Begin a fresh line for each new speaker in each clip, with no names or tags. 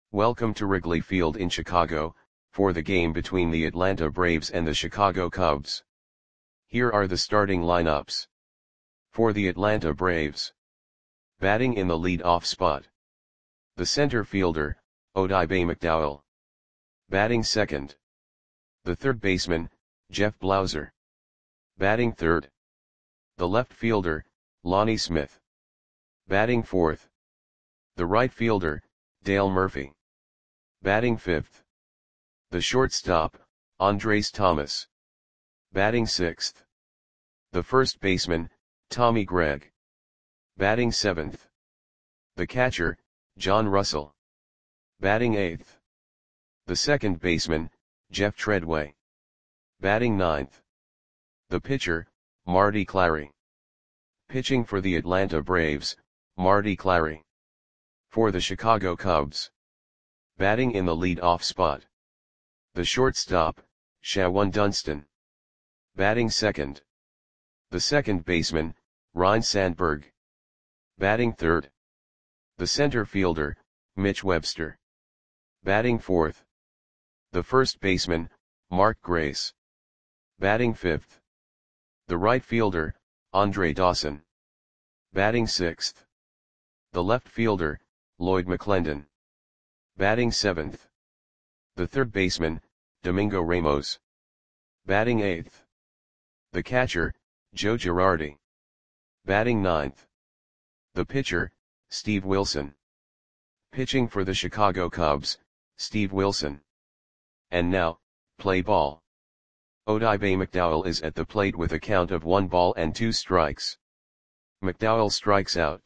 Welcome to Wrigley Field in Chicago, for the game between the Atlanta Braves and the Chicago Cubs. Here are the starting lineups. For the Atlanta Braves. Batting in the lead-off spot. The center fielder, Odibe McDowell. Batting second. The third baseman, Jeff Blauser. Batting third. The left fielder, Lonnie Smith. Batting fourth. The right fielder, Dale Murphy. Batting fifth. The shortstop, Andres Thomas. Batting sixth. The first baseman, Tommy Gregg. Batting seventh. The catcher, John Russell. Batting eighth. The second baseman, Jeff Treadway. Batting ninth. The pitcher, Marty Clary. Pitching for the Atlanta Braves, Marty Clary. For the Chicago Cubs. Batting in the lead-off spot. The shortstop, Shawon Dunston. Batting second. The second baseman, Ryne Sandberg. Batting third. The center fielder, Mitch Webster. Batting fourth. The first baseman, Mark Grace. Batting fifth. The right fielder, Andre Dawson. Batting sixth. The left fielder, Lloyd McClendon. Batting seventh. The third baseman, Domingo Ramos. Batting eighth. The catcher, Joe Girardi. Batting ninth. The pitcher, Steve Wilson. Pitching for the Chicago Cubs, Steve Wilson. And now, play ball. Odibe McDowell is at the plate with a count of 1 ball and 2 strikes. McDowell strikes out.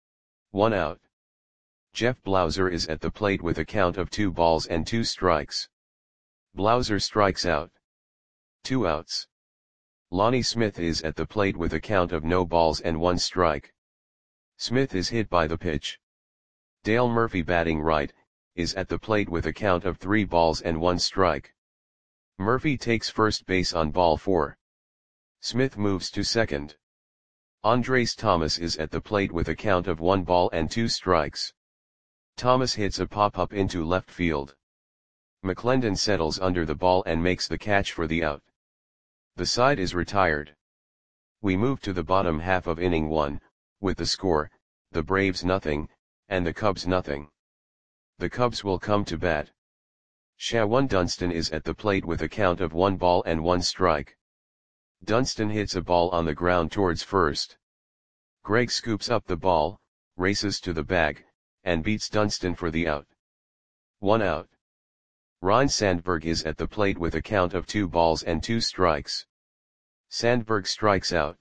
1 out. Jeff Blauser is at the plate with a count of 2 balls and 2 strikes. Blauser strikes out. 2 outs. Lonnie Smith is at the plate with a count of no balls and 1 strike. Smith is hit by the pitch. Dale Murphy, batting right, is at the plate with a count of 3 balls and 1 strike. Murphy takes first base on ball 4. Smith moves to second. Andres Thomas is at the plate with a count of 1 ball and 2 strikes. Thomas hits a pop-up into left field. McClendon settles under the ball and makes the catch for the out. The side is retired. We move to the bottom half of inning 1, with the score, the Braves nothing, and the Cubs nothing. The Cubs will come to bat. Shawon Dunston is at the plate with a count of 1 ball and 1 strike. Dunston hits a ball on the ground towards first. Gregg scoops up the ball, races to the bag, and beats Dunston for the out. 1 out. Ryne Sandberg is at the plate with a count of 2 balls and 2 strikes. Sandberg strikes out.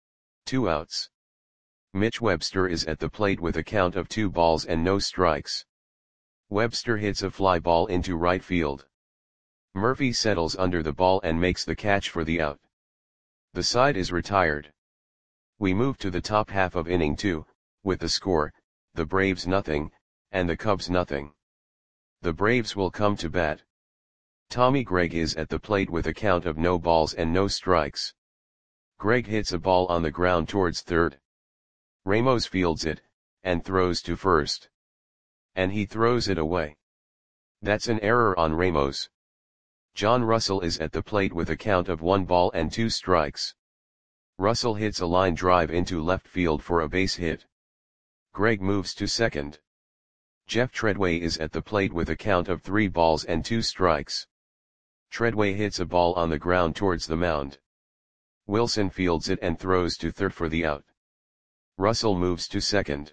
2 outs. Mitch Webster is at the plate with a count of 2 balls and no strikes. Webster hits a fly ball into right field. Murphy settles under the ball and makes the catch for the out. The side is retired. We move to the top half of inning 2, with the score, the Braves nothing, and the Cubs nothing. The Braves will come to bat. Tommy Gregg is at the plate with a count of no balls and no strikes. Gregg hits a ball on the ground towards third. Ramos fields it, and throws to first. And he throws it away. That's an error on Ramos. John Russell is at the plate with a count of 1 ball and 2 strikes. Russell hits a line drive into left field for a base hit. Gregg moves to second. Jeff Treadway is at the plate with a count of 3 balls and 2 strikes. Treadway hits a ball on the ground towards the mound. Wilson fields it and throws to third for the out. Russell moves to second.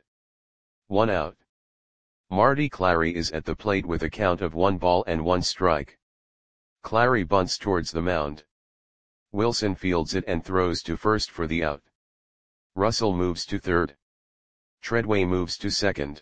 1 out. Marty Clary is at the plate with a count of 1 ball and 1 strike. Clary bunts towards the mound. Wilson fields it and throws to first for the out. Russell moves to third. Treadway moves to second.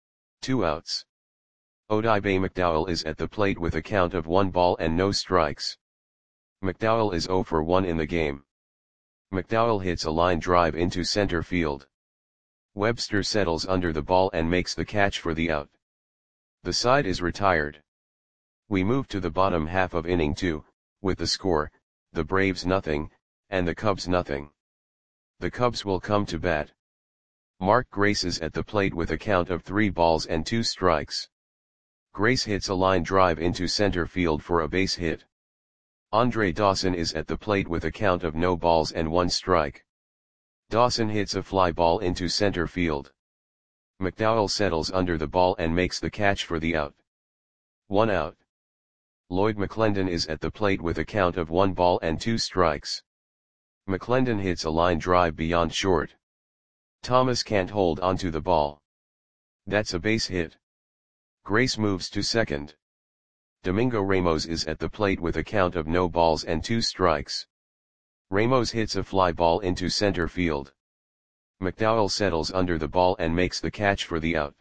2 outs. Odibe McDowell is at the plate with a count of 1 ball and no strikes. McDowell is 0 for 1 in the game. McDowell hits a line drive into center field. Webster settles under the ball and makes the catch for the out. The side is retired. We move to the bottom half of inning 2, with the score, the Braves nothing, and the Cubs nothing. The Cubs will come to bat. Mark Grace is at the plate with a count of 3 balls and 2 strikes. Grace hits a line drive into center field for a base hit. Andre Dawson is at the plate with a count of no balls and 1 strike. Dawson hits a fly ball into center field. McDowell settles under the ball and makes the catch for the out. 1 out. Lloyd McClendon is at the plate with a count of 1 ball and 2 strikes. McClendon hits a line drive beyond short. Thomas can't hold onto the ball. That's a base hit. Grace moves to second. Domingo Ramos is at the plate with a count of no balls and 2 strikes. Ramos hits a fly ball into center field. McDowell settles under the ball and makes the catch for the out.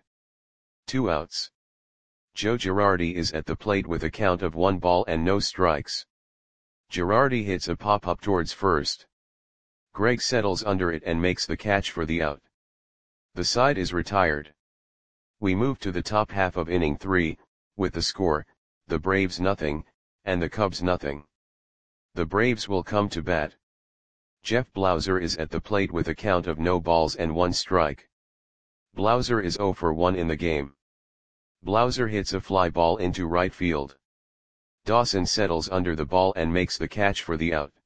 2 outs. Joe Girardi is at the plate with a count of 1 ball and no strikes. Girardi hits a pop-up towards first. Greg settles under it and makes the catch for the out. The side is retired. We move to the top half of inning 3, with the score, the Braves nothing, and the Cubs nothing. The Braves will come to bat. Jeff Blauser is at the plate with a count of no balls and 1 strike. Blauser is 0 for 1 in the game. Blauser hits a fly ball into right field. Dawson settles under the ball and makes the catch for the out.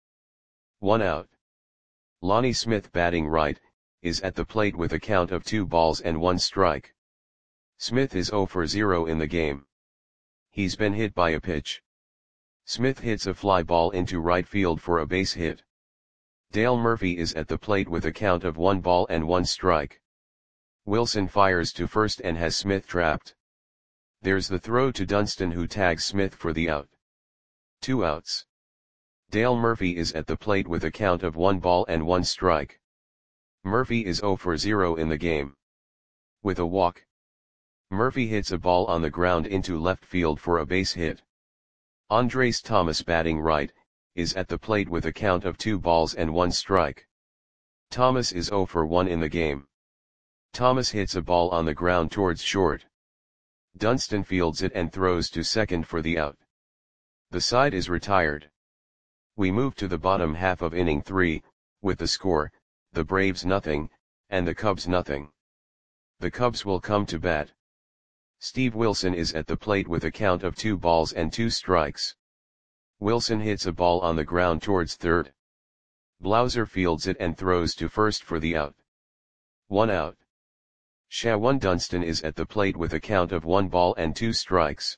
1 out. Lonnie Smith, batting right, is at the plate with a count of 2 balls and 1 strike. Smith is 0 for 0 in the game. He's been hit by a pitch. Smith hits a fly ball into right field for a base hit. Dale Murphy is at the plate with a count of 1 ball and 1 strike. Wilson fires to first and has Smith trapped. There's the throw to Dunston, who tags Smith for the out. 2 outs. Dale Murphy is at the plate with a count of 1 ball and 1 strike. Murphy is 0 for 0 in the game. With a walk, Murphy hits a ball on the ground into left field for a base hit. Andres Thomas, batting right, is at the plate with a count of 2 balls and 1 strike. Thomas is 0 for 1 in the game. Thomas hits a ball on the ground towards short. Dunston fields it and throws to second for the out. The side is retired. We move to the bottom half of inning 3, with the score, the Braves nothing, and the Cubs nothing. The Cubs will come to bat. Steve Wilson is at the plate with a count of 2 balls and 2 strikes. Wilson hits a ball on the ground towards third. Blauser fields it and throws to first for the out. 1 out. Shawan Dunston is at the plate with a count of 1 ball and 2 strikes.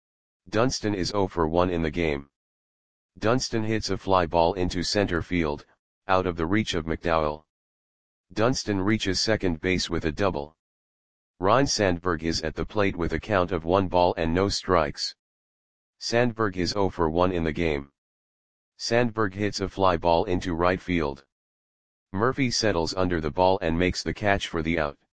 Dunston is 0 for 1 in the game. Dunston hits a fly ball into center field, out of the reach of McDowell. Dunston reaches second base with a double. Ryne Sandberg is at the plate with a count of 1 ball and no strikes. Sandberg is 0 for 1 in the game. Sandberg hits a fly ball into right field. Murphy settles under the ball and makes the catch for the out.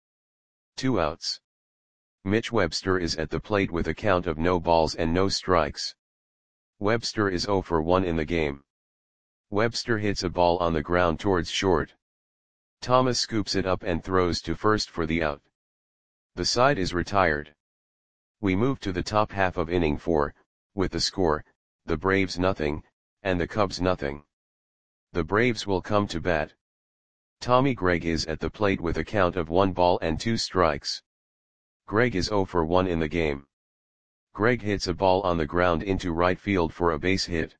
2 outs. Mitch Webster is at the plate with a count of no balls and no strikes. Webster is 0 for 1 in the game. Webster hits a ball on the ground towards short. Thomas scoops it up and throws to first for the out. The side is retired. We move to the top half of inning 4, with the score, the Braves nothing, and the Cubs nothing. The Braves will come to bat. Tommy Gregg is at the plate with a count of 1 ball and 2 strikes. Gregg is 0 for 1 in the game. Gregg hits a ball on the ground into right field for a base hit.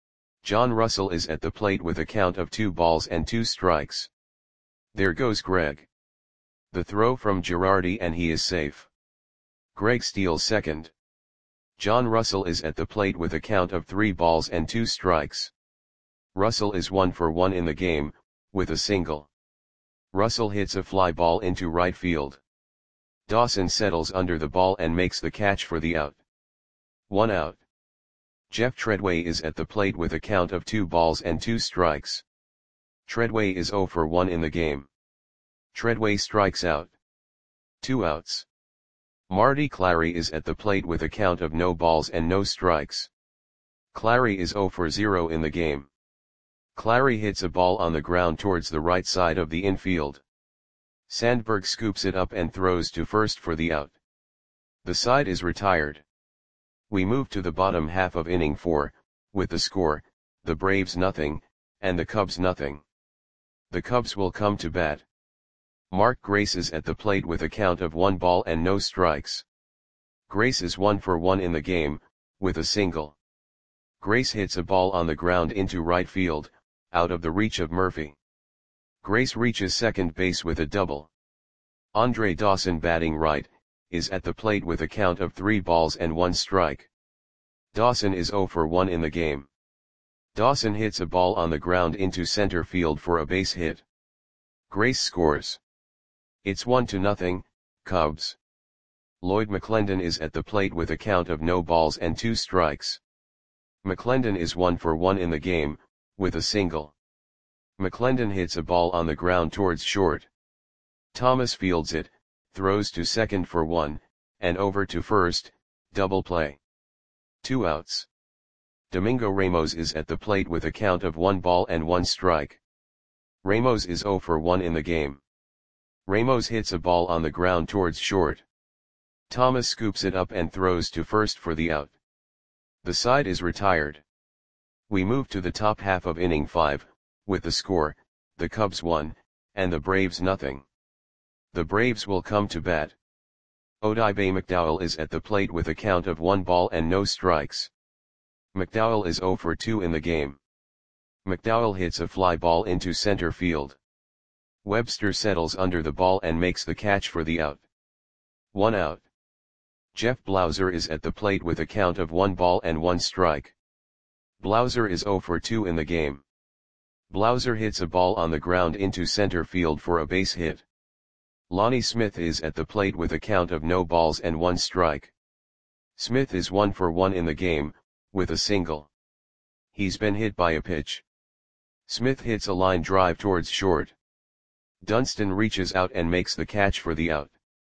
John Russell is at the plate with a count of 2 balls and 2 strikes. There goes Gregg. The throw from Girardi and he is safe. Gregg steals second. John Russell is at the plate with a count of 3 balls and 2 strikes. Russell is 1 for 1 in the game, with a single. Russell hits a fly ball into right field. Dawson settles under the ball and makes the catch for the out. 1 out. Jeff Treadway is at the plate with a count of 2 balls and 2 strikes. Treadway is 0 for 1 in the game. Treadway strikes out. 2 outs. Marty Clary is at the plate with a count of no balls and no strikes. Clary is 0 for 0 in the game. Clary hits a ball on the ground towards the right side of the infield. Sandberg scoops it up and throws to first for the out. The side is retired. We move to the bottom half of inning 4, with the score, the Braves nothing, and the Cubs nothing. The Cubs will come to bat. Mark Grace is at the plate with a count of 1 ball and no strikes. Grace is 1 for 1 in the game, with a single. Grace hits a ball on the ground into right field, out of the reach of Murphy. Grace reaches second base with a double. Andre Dawson, batting right, is at the plate with a count of 3 balls and 1 strike. Dawson is 0 for 1 in the game. Dawson hits a ball on the ground into center field for a base hit. Grace scores. It's 1-0, Cubs. Lloyd McClendon is at the plate with a count of no balls and 2 strikes. McClendon is 1 for 1 in the game, with a single. McClendon hits a ball on the ground towards short. Thomas fields it, throws to second for 1, and over to first, double play. 2 outs. Domingo Ramos is at the plate with a count of 1 ball and 1 strike. Ramos is 0 for 1 in the game. Ramos hits a ball on the ground towards short. Thomas scoops it up and throws to first for the out. The side is retired. We move to the top half of inning 5, with the score, the Cubs 1, and the Braves 0. The Braves will come to bat. Odibe McDowell is at the plate with a count of 1 ball and no strikes. McDowell is 0 for 2 in the game. McDowell hits a fly ball into center field. Webster settles under the ball and makes the catch for the out. 1 out. Jeff Blauser is at the plate with a count of 1 ball and 1 strike. Blauser is 0 for 2 in the game. Blauser hits a ball on the ground into center field for a base hit. Lonnie Smith is at the plate with a count of no balls and 1 strike. Smith is 1 for 1 in the game, with a single. He's been hit by a pitch. Smith hits a line drive towards short. Dunston reaches out and makes the catch for the out.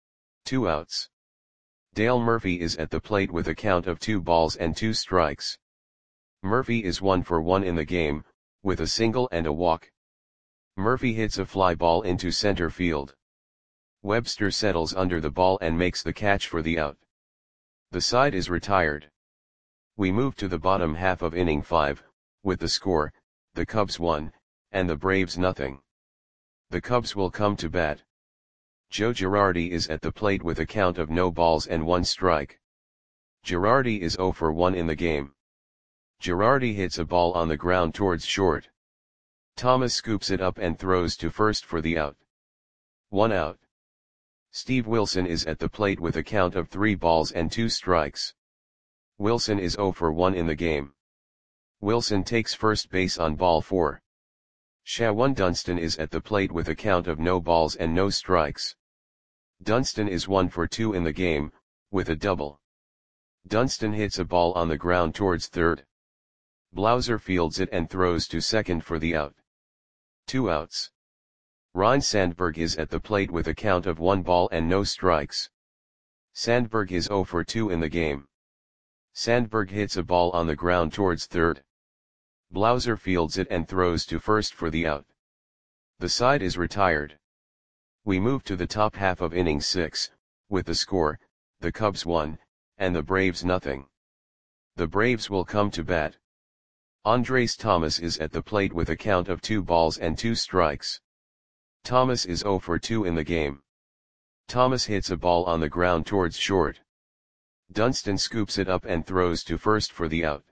2 outs. Dale Murphy is at the plate with a count of 2 balls and 2 strikes. Murphy is 1 for 1 in the game, with a single and a walk. Murphy hits a fly ball into center field. Webster settles under the ball and makes the catch for the out. The side is retired. We move to the bottom half of inning 5, with the score, the Cubs 1, and the Braves 0. The Cubs will come to bat. Joe Girardi is at the plate with a count of no balls and 1 strike. Girardi is 0 for 1 in the game. Girardi hits a ball on the ground towards short. Thomas scoops it up and throws to first for the out. 1 out. Steve Wilson is at the plate with a count of 3 balls and 2 strikes. Wilson is 0 for 1 in the game. Wilson takes first base on ball 4. Shawan Dunston is at the plate with a count of no balls and no strikes. Dunston is 1 for 2 in the game, with a double. Dunston hits a ball on the ground towards third. Blauser fields it and throws to second for the out. 2 outs. Ryne Sandberg is at the plate with a count of 1 ball and no strikes. Sandberg is 0 for 2 in the game. Sandberg hits a ball on the ground towards third. Blauser fields it and throws to first for the out. The side is retired. We move to the top half of inning 6, with the score, the Cubs 1, and the Braves 0. The Braves will come to bat. Andres Thomas is at the plate with a count of 2 balls and 2 strikes. Thomas is 0 for 2 in the game. Thomas hits a ball on the ground towards short. Dunston scoops it up and throws to first for the out.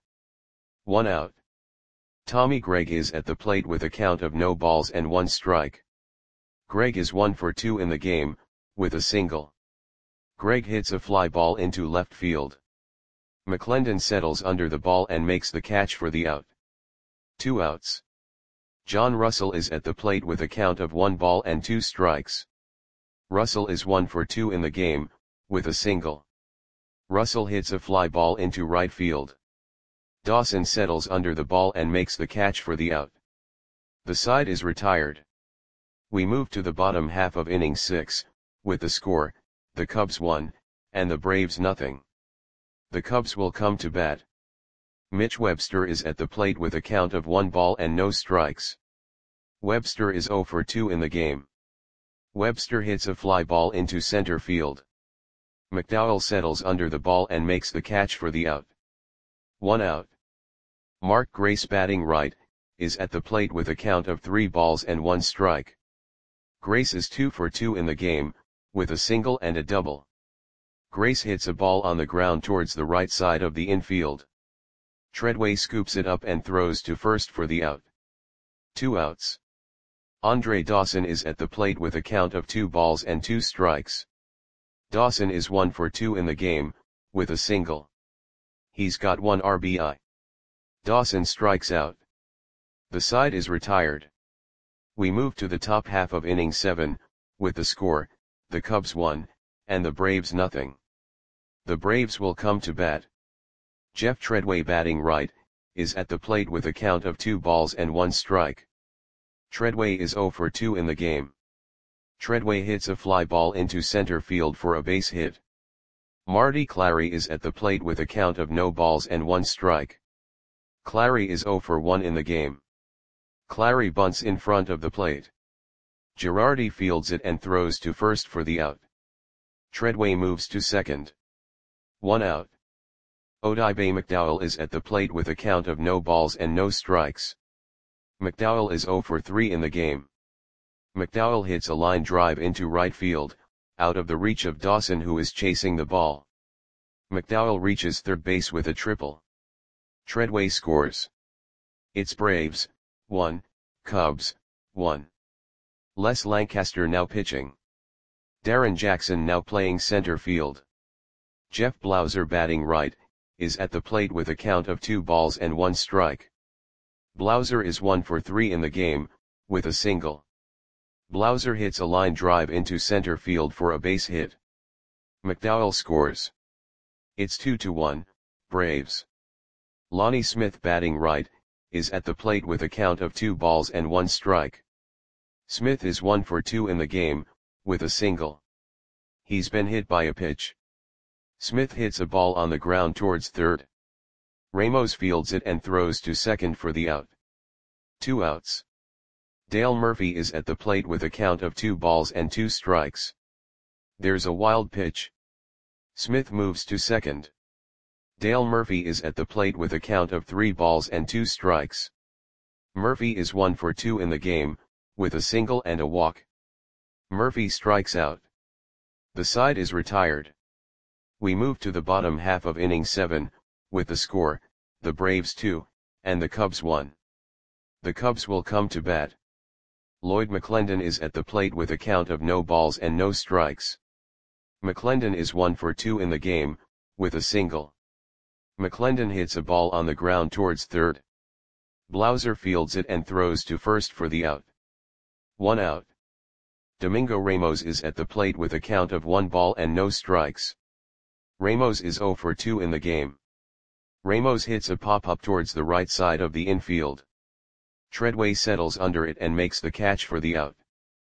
1 out. Tommy Gregg is at the plate with a count of no balls and 1 strike. Gregg is 1 for 2 in the game, with a single. Gregg hits a fly ball into left field. McClendon settles under the ball and makes the catch for the out. 2 outs. John Russell is at the plate with a count of 1 ball and 2 strikes. Russell is 1 for 2 in the game, with a single. Russell hits a fly ball into right field. Dawson settles under the ball and makes the catch for the out. The side is retired. We move to the bottom half of inning 6, with the score, the Cubs 1, and the Braves 0. The Cubs will come to bat. Mitch Webster is at the plate with a count of 1 ball and no strikes. Webster is 0 for 2 in the game. Webster hits a fly ball into center field. McDowell settles under the ball and makes the catch for the out. 1 out. Mark Grace, batting right, is at the plate with a count of 3 balls and 1 strike. Grace is 2 for 2 in the game, with a single and a double. Grace hits a ball on the ground towards the right side of the infield. Treadway scoops it up and throws to first for the out. 2 outs. Andre Dawson is at the plate with a count of 2 balls and 2 strikes. Dawson is 1 for 2 in the game, with a single. He's got 1 RBI. Dawson strikes out. The side is retired. We move to the top half of inning 7, with the score, the Cubs 1, and the Braves nothing. The Braves will come to bat. Jeff Treadway, batting right, is at the plate with a count of 2 balls and 1 strike. Treadway is 0 for 2 in the game. Treadway hits a fly ball into center field for a base hit. Marty Clary is at the plate with a count of no balls and 1 strike. Clary is 0 for 1 in the game. Clary bunts in front of the plate. Girardi fields it and throws to first for the out. Treadway moves to second. 1 out. Odibe McDowell is at the plate with a count of no balls and no strikes. McDowell is 0 for 3 in the game. McDowell hits a line drive into right field, out of the reach of Dawson, who is chasing the ball. McDowell reaches third base with a triple. Treadway scores. It's Braves 1, Cubs 1. Les Lancaster now pitching. Darren Jackson now playing center field. Jeff Blauser, batting right, is at the plate with a count of 2 balls and 1 strike. Blauser is 1 for 3 in the game, with a single. Blauser hits a line drive into center field for a base hit. McDowell scores. It's 2-1, Braves. Lonnie Smith, batting right, is at the plate with a count of 2 balls and 1 strike. Smith is 1 for 2 in the game, with a single. He's been hit by a pitch. Smith hits a ball on the ground towards third. Ramos fields it and throws to second for the out. 2 outs. Dale Murphy is at the plate with a count of 2 balls and 2 strikes. There's a wild pitch. Smith moves to second. Dale Murphy is at the plate with a count of 3 balls and 2 strikes. Murphy is 1 for 2 in the game, with a single and a walk. Murphy strikes out. The side is retired. We move to the bottom half of inning 7, with the score, the Braves 2, and the Cubs 1. The Cubs will come to bat. Lloyd McClendon is at the plate with a count of no balls and no strikes. McClendon is 1 for 2 in the game, with a single. McClendon hits a ball on the ground towards third. Blauser fields it and throws to first for the out. 1 out. Domingo Ramos is at the plate with a count of 1 ball and no strikes. Ramos is 0 for 2 in the game. Ramos hits a pop-up towards the right side of the infield. Treadway settles under it and makes the catch for the out.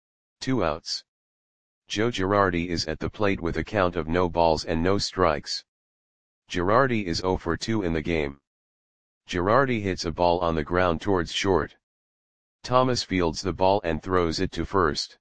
2 outs. Joe Girardi is at the plate with a count of no balls and no strikes. Girardi is 0 for 2 in the game. Girardi hits a ball on the ground towards short. Thomas fields the ball and throws it to first.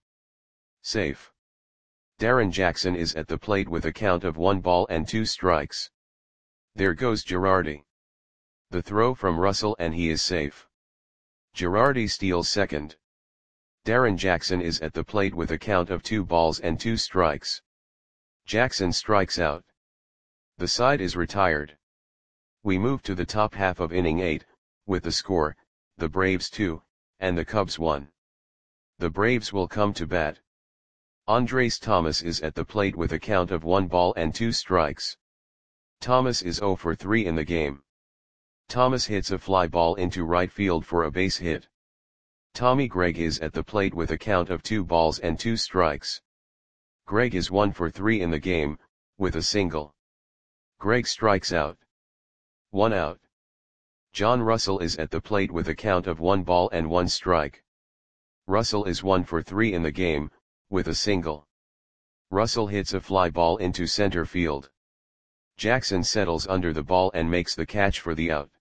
Safe. Darren Jackson is at the plate with a count of 1 ball and 2 strikes. There goes Girardi. The throw from Russell and he is safe. Girardi steals second. Darren Jackson is at the plate with a count of 2 balls and 2 strikes. Jackson strikes out. The side is retired. We move to the top half of inning 8, with the score, the Braves 2, and the Cubs 1. The Braves will come to bat. Andres Thomas is at the plate with a count of 1 ball and 2 strikes. Thomas is 0 for 3 in the game. Thomas hits a fly ball into right field for a base hit. Tommy Gregg is at the plate with a count of 2 balls and 2 strikes. Gregg is 1 for 3 in the game, with a single. Gregg strikes out. 1 out. John Russell is at the plate with a count of 1 ball and 1 strike. Russell is 1 for 3 in the game, with a single. Russell hits a fly ball into center field. Jackson settles under the ball and makes the catch for the out.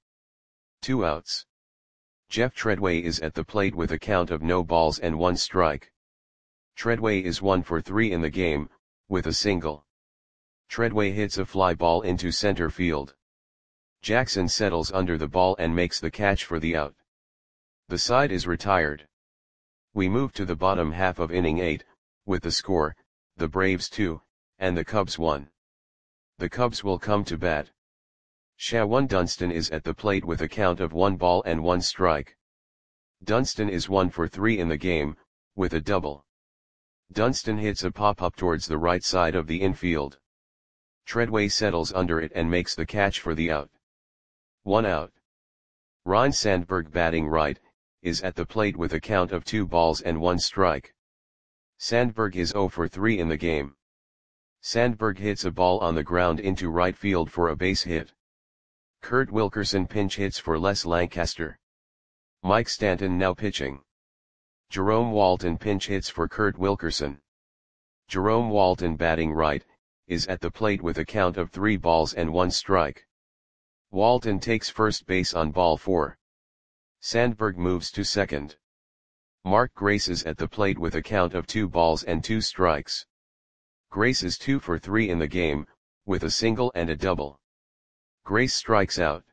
2 outs. Jeff Treadway is at the plate with a count of no balls and 1 strike. Treadway is 1 for 3 in the game, with a single. Treadway hits a fly ball into center field. Jackson settles under the ball and makes the catch for the out. The side is retired. We move to the bottom half of inning 8, with the score, the Braves 2, and the Cubs 1. The Cubs will come to bat. Shawan Dunston is at the plate with a count of 1 ball and 1 strike. Dunston is 1 for 3 in the game, with a double. Dunston hits a pop-up towards the right side of the infield. Treadway settles under it and makes the catch for the out. 1 out. Ryne Sandberg, batting right, is at the plate with a count of 2 balls and 1 strike. Sandberg is 0 for 3 in the game. Sandberg hits a ball on the ground into right field for a base hit. Kurt Wilkerson pinch hits for Les Lancaster. Mike Stanton now pitching. Jerome Walton pinch hits for Kurt Wilkerson. Jerome Walton, batting right, is at the plate with a count of 3 balls and 1 strike. Walton takes first base on ball 4. Sandberg moves to second. Mark Grace is at the plate with a count of 2 balls and 2 strikes. Grace is 2 for 3 in the game, with a single and a double. Grace strikes out.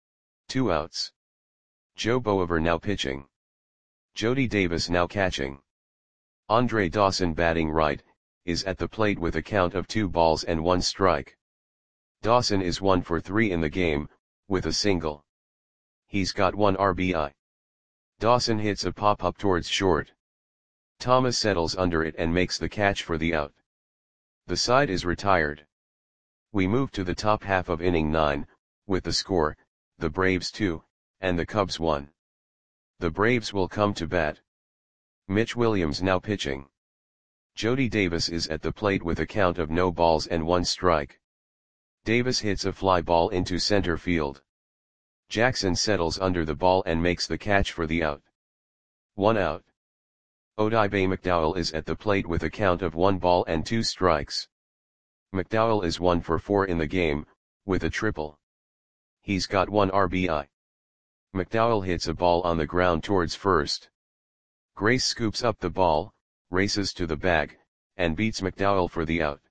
2 outs. Joe Boever now pitching. Jody Davis now catching. Andre Dawson, batting right, is at the plate with a count of 2 balls and 1 strike. Dawson is 1 for 3 in the game, with a single. He's got 1 RBI. Dawson hits a pop-up towards short. Thomas settles under it and makes the catch for the out. The side is retired. We move to the top half of inning 9, with the score, the Braves 2, and the Cubs 1. The Braves will come to bat. Mitch Williams now pitching. Jody Davis is at the plate with a count of no balls and 1 strike. Davis hits a fly ball into center field. Jackson settles under the ball and makes the catch for the out. 1 out. Odibe McDowell is at the plate with a count of 1 ball and 2 strikes. McDowell is 1 for 4 in the game, with a triple. He's got 1 RBI. McDowell hits a ball on the ground towards first. Grace scoops up the ball, races to the bag, and beats McDowell for the out.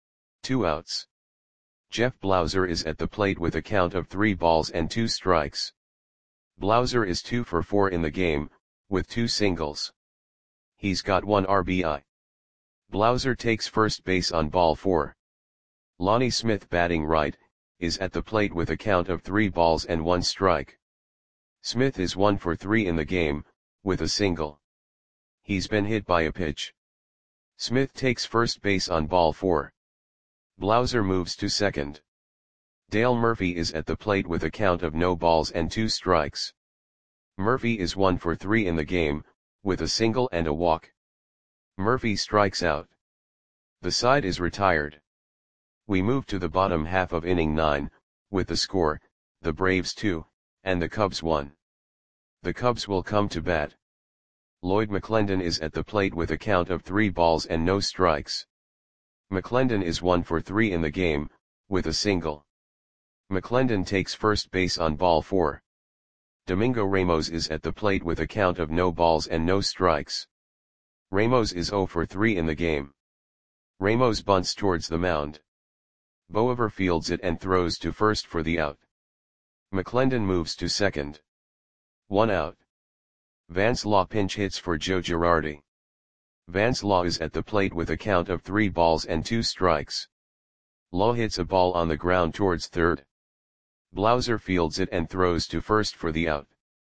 2 outs. Jeff Blauser is at the plate with a count of 3 balls and 2 strikes. Blauser is 2 for 4 in the game, with 2 singles. He's got 1 RBI. Blauser takes first base on ball 4. Lonnie Smith, batting right, is at the plate with a count of 3 balls and 1 strike. Smith is 1 for 3 in the game, with a single. He's been hit by a pitch. Smith takes first base on ball 4. Blauser moves to second. Dale Murphy is at the plate with a count of no balls and 2 strikes. Murphy is 1 for 3 in the game, with a single and a walk. Murphy strikes out. The side is retired. We move to the bottom half of inning 9, with the score, the Braves 2, and the Cubs 1. The Cubs will come to bat. Lloyd McClendon is at the plate with a count of 3 balls and no strikes. McClendon is 1 for 3 in the game, with a single. McClendon takes first base on ball 4. Domingo Ramos is at the plate with a count of no balls and no strikes. Ramos is 0 for 3 in the game. Ramos bunts towards the mound. Boever fields it and throws to first for the out. McClendon moves to second. 1 out. Vance Law pinch hits for Joe Girardi. Vance Law is at the plate with a count of 3 balls and 2 strikes. Law hits a ball on the ground towards third. Blauser fields it and throws to first for the out.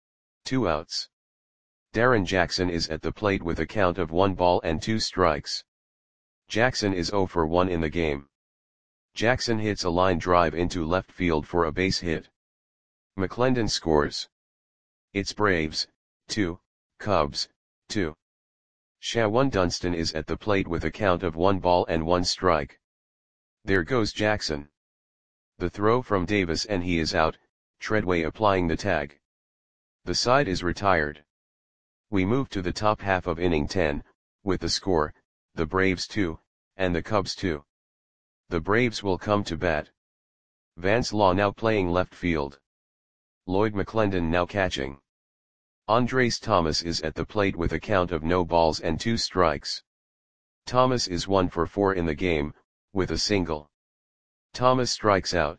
2 outs. Darren Jackson is at the plate with a count of 1 ball and 2 strikes. Jackson is 0 for 1 in the game. Jackson hits a line drive into left field for a base hit. McClendon scores. It's Braves 2, Cubs 2. Shawan Dunston is at the plate with a count of 1 ball and 1 strike. There goes Jackson. The throw from Davis and he is out, Treadway applying the tag. The side is retired. We move to the top half of inning 10, with the score, the Braves 2, and the Cubs 2. The Braves will come to bat. Vance Law now playing left field. Lloyd McClendon now catching. Andres Thomas is at the plate with a count of no balls and 2 strikes. Thomas is 1 for 4 in the game, with a single. Thomas strikes out.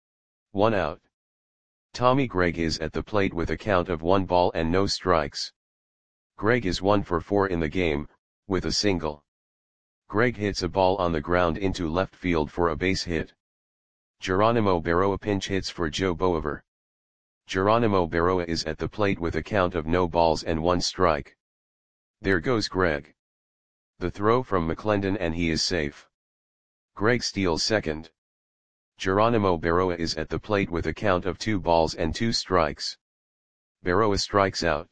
1 out. Tommy Gregg is at the plate with a count of 1 ball and no strikes. Gregg is 1 for 4 in the game, with a single. Gregg hits a ball on the ground into left field for a base hit. Geronimo Berroa pinch hits for Joe Boever. Geronimo Berroa is at the plate with a count of no balls and 1 strike. There goes Greg. The throw from McClendon and he is safe. Greg steals second. Geronimo Berroa is at the plate with a count of 2 balls and 2 strikes. Berroa strikes out.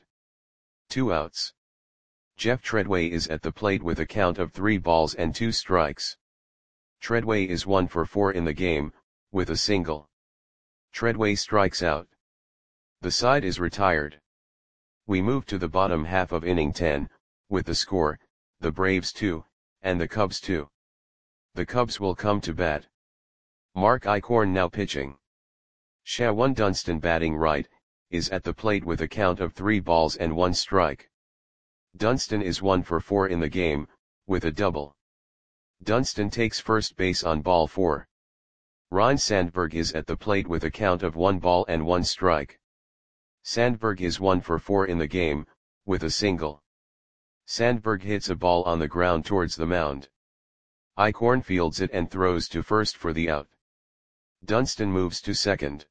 2 outs. Jeff Treadway is at the plate with a count of 3 balls and 2 strikes. Treadway is 1 for 4 in the game, with a single. Treadway strikes out. The side is retired. We move to the bottom half of inning 10, with the score, the Braves 2, and the Cubs 2. The Cubs will come to bat. Mark Eichhorn now pitching. Shawan Dunston batting right, is at the plate with a count of 3 balls and 1 strike. Dunston is 1 for 4 in the game, with a double. Dunston takes first base on ball 4. Ryne Sandberg is at the plate with a count of 1 ball and 1 strike. Sandberg is 1 for 4 in the game, with a single. Sandberg hits a ball on the ground towards the mound. Eichhorn fields it and throws to first for the out. Dunston moves to second.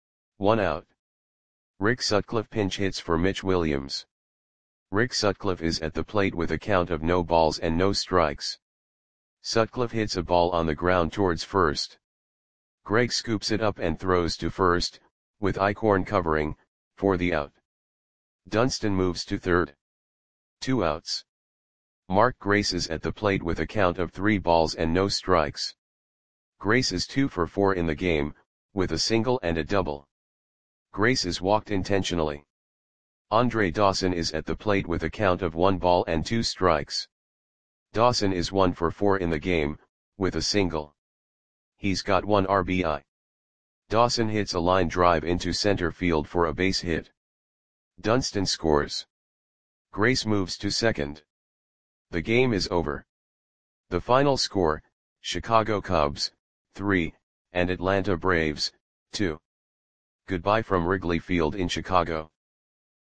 1 out. Rick Sutcliffe pinch hits for Mitch Williams. Rick Sutcliffe is at the plate with a count of no balls and no strikes. Sutcliffe hits a ball on the ground towards first. Greg scoops it up and throws to first, with Eichhorn covering, for the out. Dunston moves to third. 2 outs. Mark Grace is at the plate with a count of 3 balls and no strikes. Grace is 2 for 4 in the game, with a single and a double. Grace is walked intentionally. Andre Dawson is at the plate with a count of 1 ball and 2 strikes. Dawson is 1 for 4 in the game, with a single. He's got 1 RBI. Dawson hits a line drive into center field for a base hit. Dunston scores. Grace moves to second. The game is over. The final score, Chicago Cubs, 3, and Atlanta Braves, 2. Goodbye from Wrigley Field in Chicago.